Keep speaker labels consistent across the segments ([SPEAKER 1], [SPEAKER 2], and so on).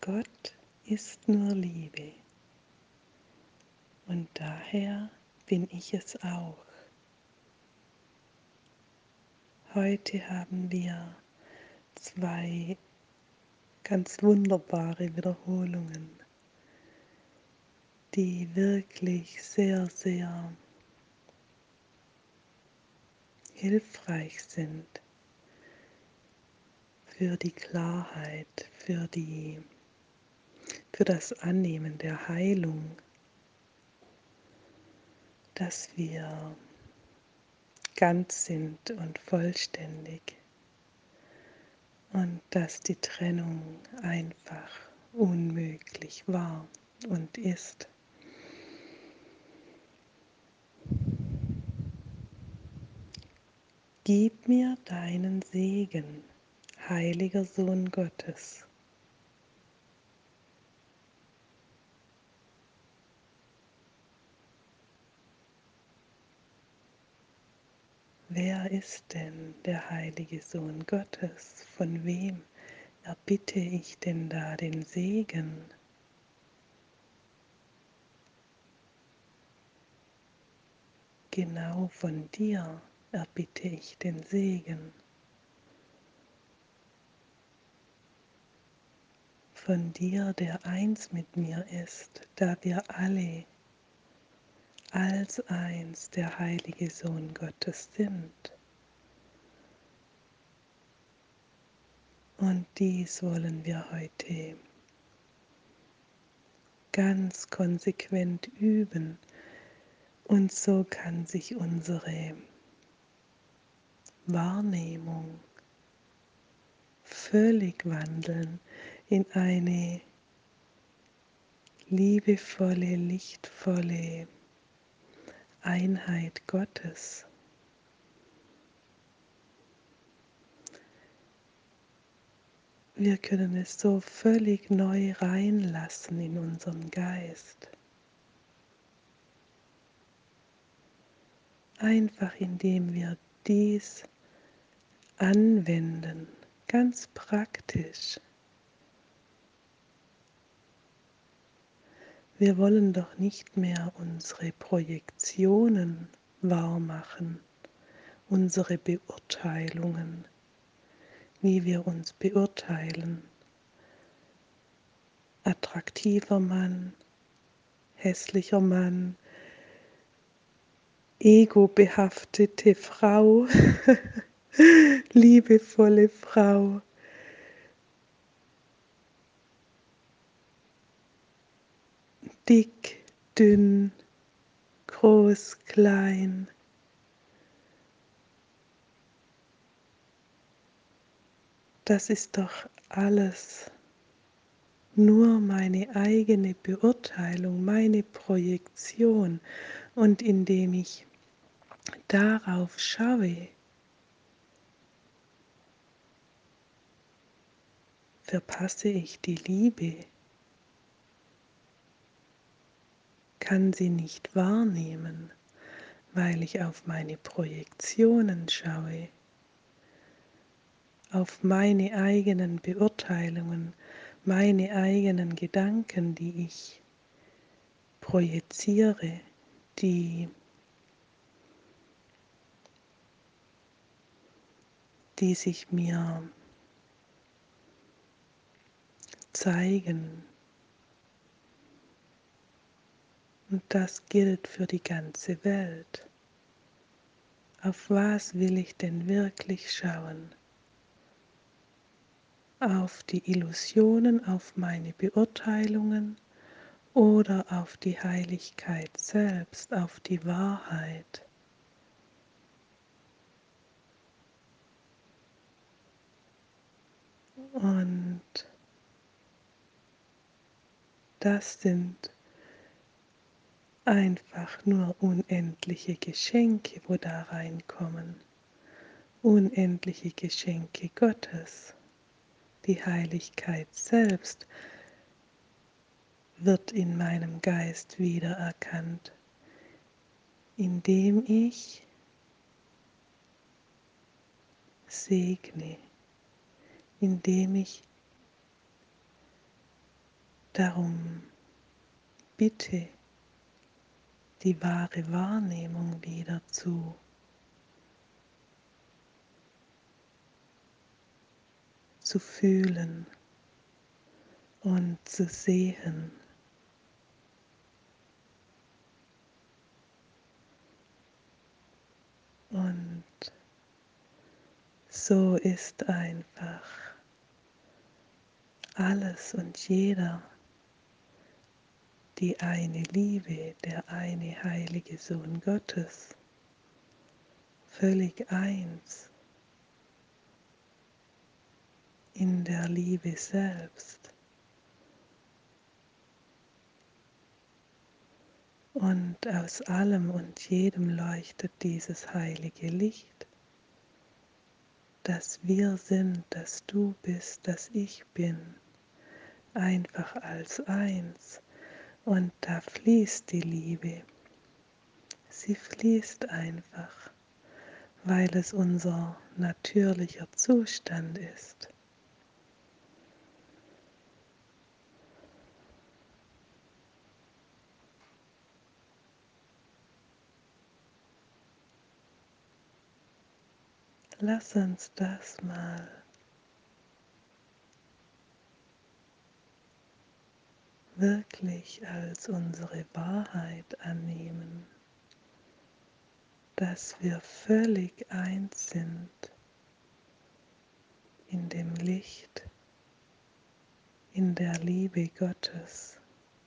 [SPEAKER 1] Gott ist nur Liebe und daher bin ich es auch. Heute haben wir zwei ganz wunderbare Wiederholungen, die wirklich sehr, sehr hilfreich sind für die Klarheit, für das Annehmen der Heilung, dass wir ganz sind und vollständig und dass die Trennung einfach unmöglich war und ist. Gib mir deinen Segen, heiliger Sohn Gottes. Wer ist denn der heilige Sohn Gottes? Von wem erbitte ich denn da den Segen? Genau von dir erbitte ich den Segen. Von dir, der eins mit mir ist, da wir alle als eins der heilige Sohn Gottes sind. Und dies wollen wir heute ganz konsequent üben. Und so kann sich unsere Wahrnehmung völlig wandeln in eine liebevolle, lichtvolle Einheit Gottes. Wir können es so völlig neu reinlassen in unseren Geist. Einfach indem wir dies anwenden, ganz praktisch. Wir wollen doch nicht mehr unsere Projektionen wahr machen, unsere Beurteilungen, wie wir uns beurteilen. Attraktiver Mann, hässlicher Mann, egobehaftete Frau, liebevolle Frau. Dick, dünn, groß, klein. Das ist doch alles nur meine eigene Beurteilung, meine Projektion. Und indem ich darauf schaue, verpasse ich die Liebe, kann sie nicht wahrnehmen, weil ich auf meine Projektionen schaue, auf meine eigenen Beurteilungen, meine eigenen Gedanken, die ich projiziere, die sich mir zeigen. Und das gilt für die ganze Welt. Auf was will ich denn wirklich schauen? Auf die Illusionen, auf meine Beurteilungen oder auf die Heiligkeit selbst, auf die Wahrheit? Und das sind einfach nur unendliche Geschenke, wo da reinkommen. Unendliche Geschenke Gottes. Die Heiligkeit selbst wird in meinem Geist wiedererkannt, indem ich segne, indem ich Darum bitte die wahre Wahrnehmung wieder zu fühlen und zu sehen. Und so ist einfach alles und jeder die eine Liebe, der eine heilige Sohn Gottes, völlig eins in der Liebe selbst. Und aus allem und jedem leuchtet dieses heilige Licht, dass wir sind, dass du bist, dass ich bin, einfach als eins. Und da fließt die Liebe. Sie fließt einfach, weil es unser natürlicher Zustand ist. Lass uns das mal wirklich als unsere Wahrheit annehmen, dass wir völlig eins sind in dem Licht, in der Liebe Gottes.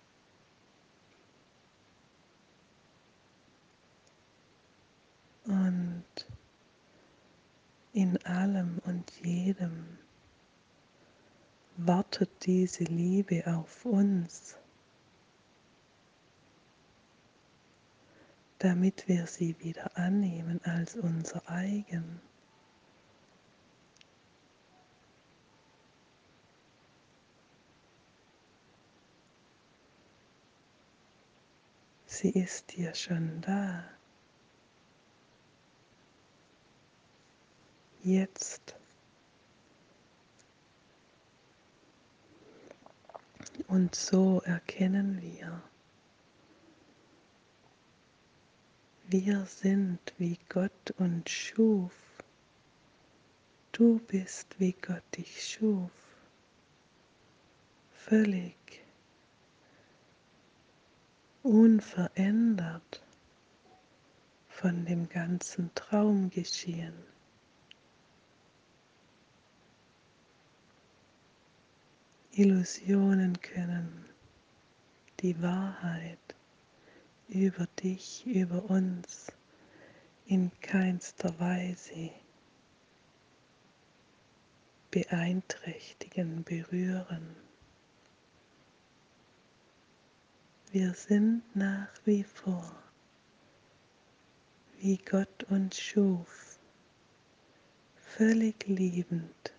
[SPEAKER 1] Und in allem und jedem wartet diese Liebe auf uns, damit wir sie wieder annehmen als unser eigen. Sie ist hier schon da, jetzt. Und so erkennen wir sind wie Gott uns schuf. Du bist wie Gott dich schuf, völlig unverändert von dem ganzen Traumgeschehen. Illusionen können die Wahrheit über dich, über uns in keinster Weise beeinträchtigen, berühren. Wir sind nach wie vor, wie Gott uns schuf, völlig liebend,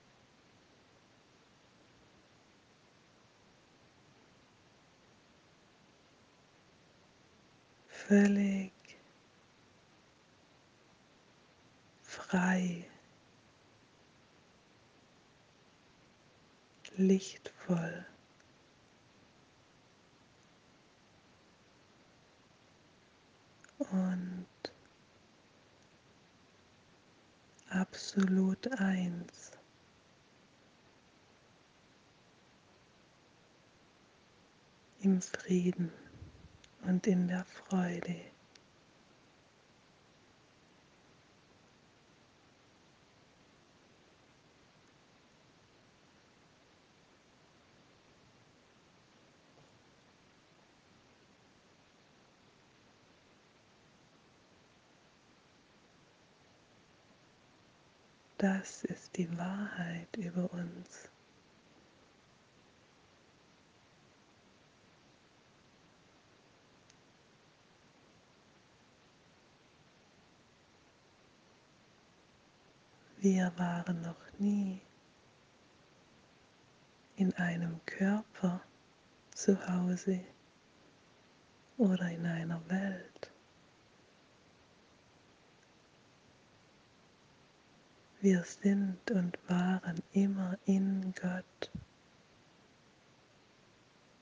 [SPEAKER 1] völlig frei, lichtvoll und absolut eins im Frieden und in der Freude. Das ist die Wahrheit über uns. Wir waren noch nie in einem Körper zu Hause oder in einer Welt. Wir sind und waren immer in Gott.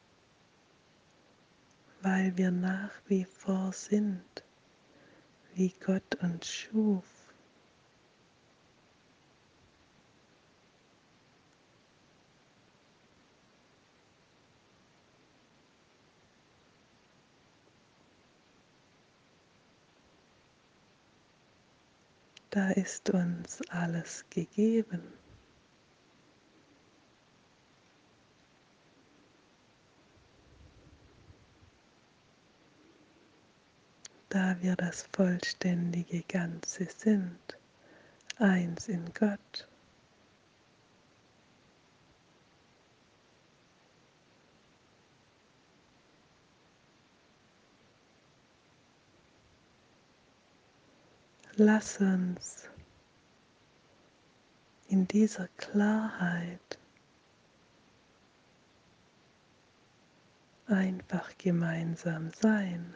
[SPEAKER 1] weil wir nach wie vor sind, wie Gott uns schuf. Da ist uns alles gegeben. Da wir das vollständige Ganze sind, eins in Gott. Lass uns in dieser Klarheit einfach gemeinsam sein.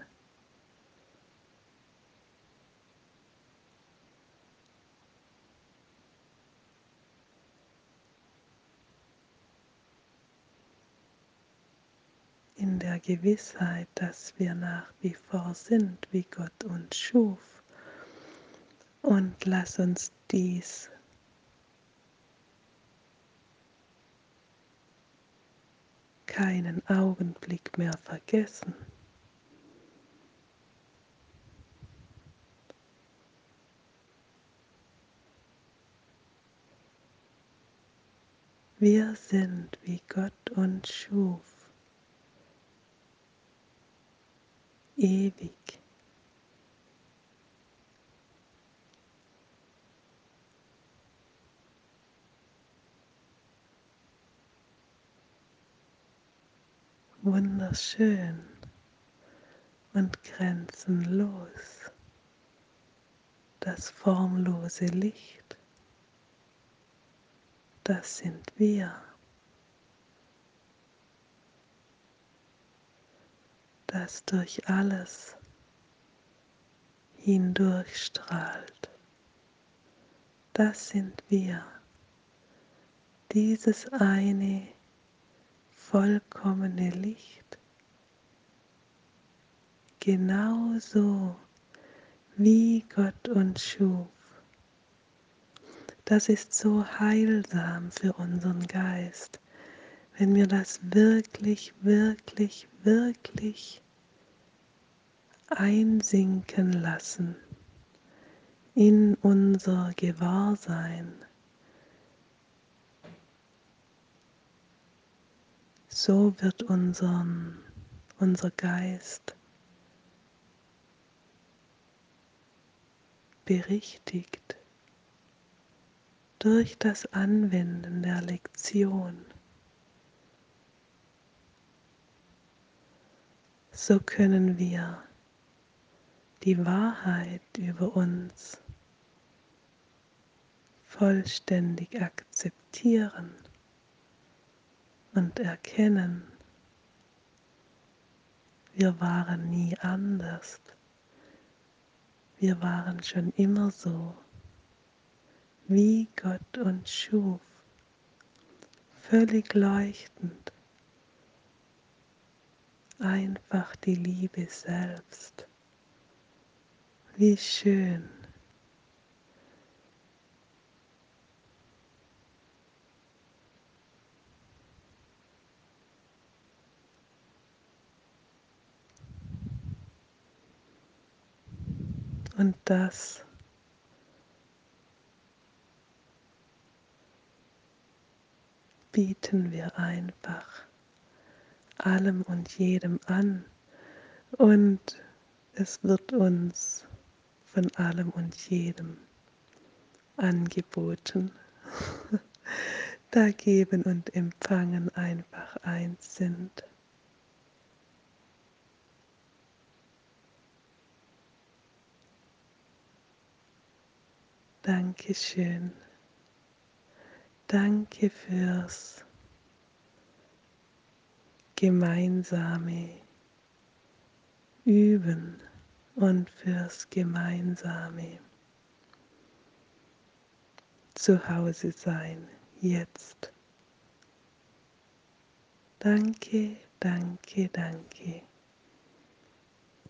[SPEAKER 1] In der Gewissheit, dass wir nach wie vor sind, wie Gott uns schuf. Und lass uns dies keinen Augenblick mehr vergessen. Wir sind, wie Gott uns schuf, ewig. Wunderschön und grenzenlos, das formlose Licht, das sind wir, das durch alles hindurchstrahlt, das sind wir, dieses eine vollkommene Licht, genauso wie Gott uns schuf. Das ist so heilsam für unseren Geist, wenn wir das wirklich, wirklich, wirklich einsinken lassen in unser Gewahrsein. So wird unser Geist berichtigt durch das Anwenden der Lektion. So können wir die Wahrheit über uns vollständig akzeptieren und erkennen, wir waren nie anders, wir waren schon immer so, wie Gott uns schuf, völlig leuchtend, einfach die Liebe selbst. Wie schön. Und das bieten wir einfach allem und jedem an. Und es wird uns von allem und jedem angeboten. Da Geben und Empfangen einfach eins sind. Dankeschön. Danke fürs gemeinsame Üben und fürs gemeinsame Zuhause sein jetzt. Danke, danke, danke.